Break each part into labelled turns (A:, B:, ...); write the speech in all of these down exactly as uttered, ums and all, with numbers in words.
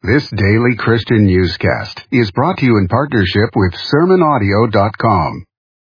A: This daily Christian newscast is brought to you in partnership with sermon audio dot com.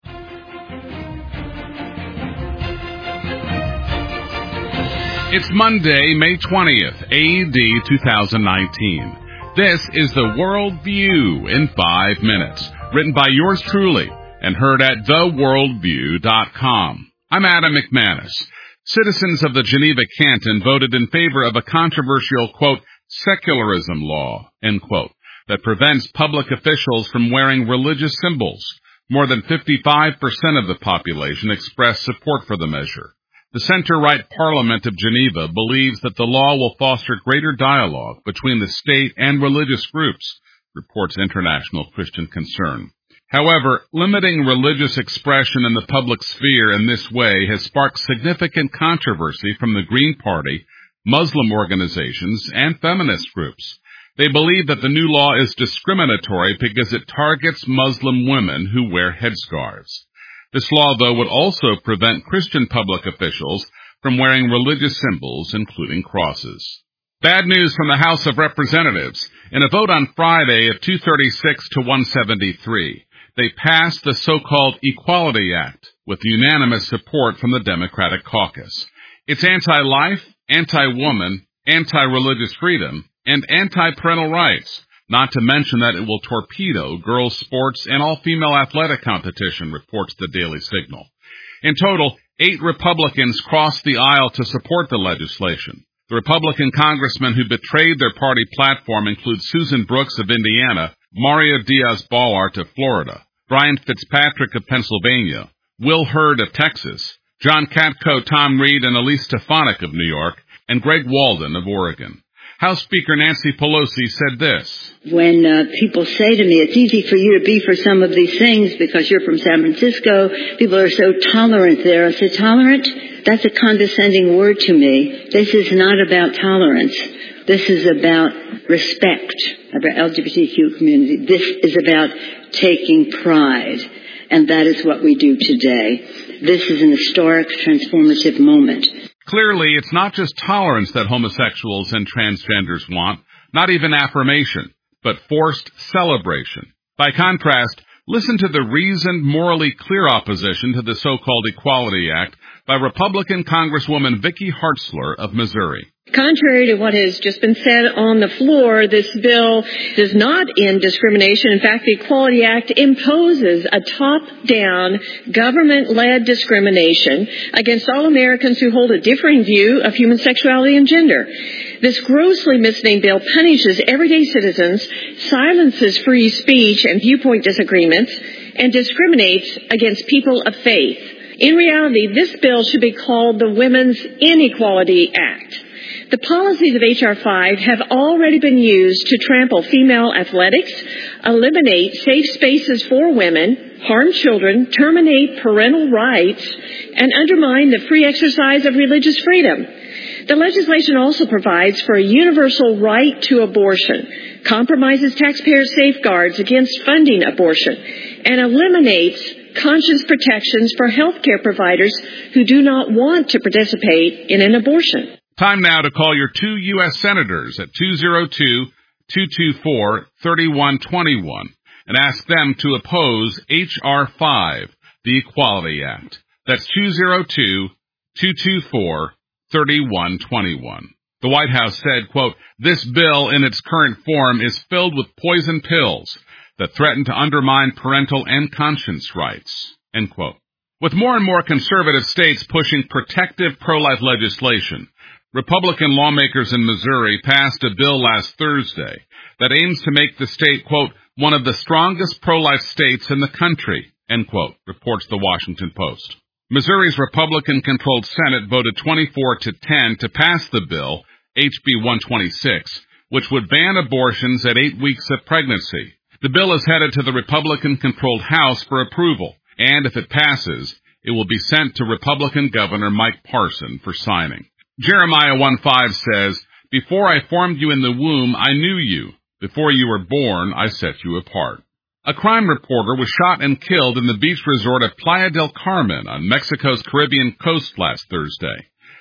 B: It's Monday, May twentieth, A D two thousand nineteen. This is the World View in five minutes, written by yours truly and heard at the world view dot com. I'm Adam McManus. Citizens of the Geneva Canton voted in favor of a controversial, quote, secularism law, end quote, that prevents public officials from wearing religious symbols. More than fifty-five percent of the population expressed support for the measure. The center-right Parliament of Geneva believes that the law will foster greater dialogue between the state and religious groups, reports International Christian Concern. However, limiting religious expression in the public sphere in this way has sparked significant controversy from the Green Party, Muslim organizations, and feminist groups. They believe that the new law is discriminatory because it targets Muslim women who wear headscarves. This law, though, would also prevent Christian public officials from wearing religious symbols, including crosses. Bad news from the House of Representatives. In a vote on Friday of two thirty-six to one seventy-three, they passed the so-called Equality Act with unanimous support from the Democratic caucus. It's anti-life, anti-woman, anti-religious freedom, and anti-parental rights, not to mention that it will torpedo girls' sports and all-female athletic competition, reports the Daily Signal. In total, eight Republicans crossed the aisle to support the legislation. The Republican congressmen who betrayed their party platform include Susan Brooks of Indiana, Mario Diaz-Balart of Florida, Brian Fitzpatrick of Pennsylvania, Will Hurd of Texas, John Katko, Tom Reed, and Elise Stefanik of New York, and Greg Walden of Oregon. House Speaker Nancy Pelosi said this.
C: When uh, people say to me, it's easy for you to be for some of these things because you're from San Francisco, people are so tolerant there. I say, tolerant? That's a condescending word to me. This is not about tolerance. This is about respect of our L G B T Q community. This is about taking pride. And that is what we do today. This is an historic, transformative moment.
B: Clearly, it's not just tolerance that homosexuals and transgenders want, not even affirmation, but forced celebration. By contrast, listen to the reasoned, morally clear opposition to the so-called Equality Act by Republican Congresswoman Vicky Hartzler of Missouri.
D: Contrary to what has just been said on the floor, this bill does not end discrimination. In fact, the Equality Act imposes a top-down, government-led discrimination against all Americans who hold a differing view of human sexuality and gender. This grossly misnamed bill punishes everyday citizens, silences free speech and viewpoint disagreements, and discriminates against people of faith. In reality, this bill should be called the Women's Inequality Act. The policies of H R five have already been used to trample female athletics, eliminate safe spaces for women, harm children, terminate parental rights, and undermine the free exercise of religious freedom. The legislation also provides for a universal right to abortion, compromises taxpayer safeguards against funding abortion, and eliminates conscience protections for healthcare providers who do not want to participate in an abortion.
B: Time now to call your two U S Senators at two oh two, two two four, three one two one and ask them to oppose H R five, the Equality Act. That's two oh two, two two four, three one two one. The White House said, quote, this bill in its current form is filled with poison pills that threaten to undermine parental and conscience rights, end quote. With more and more conservative states pushing protective pro-life legislation, Republican lawmakers in Missouri passed a bill last Thursday that aims to make the state, quote, one of the strongest pro-life states in the country, end quote, reports the Washington Post. Missouri's Republican-controlled Senate voted twenty-four to ten to pass the bill, H B one twenty-six, which would ban abortions at eight weeks of pregnancy. The bill is headed to the Republican-controlled House for approval, and if it passes, it will be sent to Republican Governor Mike Parson for signing. Jeremiah one five says, before I formed you in the womb, I knew you. Before you were born, I set you apart. A crime reporter was shot and killed in the beach resort of Playa del Carmen on Mexico's Caribbean coast last Thursday.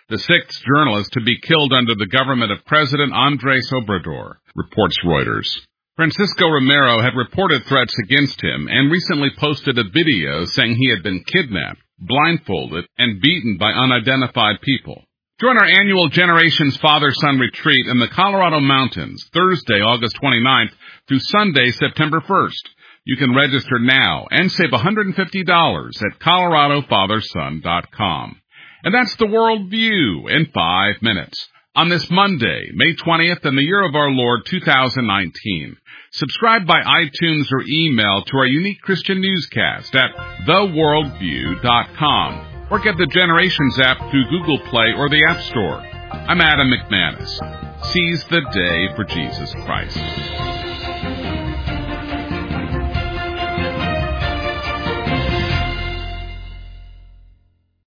B: the sixth journalist to be killed under the government of President Andrés Obrador, reports Reuters. Francisco Romero had reported threats against him and recently posted a video saying he had been kidnapped, blindfolded, and beaten by unidentified people. Join our annual Generations Father-Son Retreat in the Colorado Mountains, Thursday, August twenty-ninth through Sunday, September first. You can register now and save one hundred fifty dollars at colorado father son dot com. And that's the World View in five minutes. On this Monday, May twentieth, in the year of our Lord, two thousand nineteen. Subscribe by iTunes or email to our unique Christian newscast at the world view dot com. Or get the Generations app through Google Play or the App Store. I'm Adam McManus. Seize the day for Jesus Christ.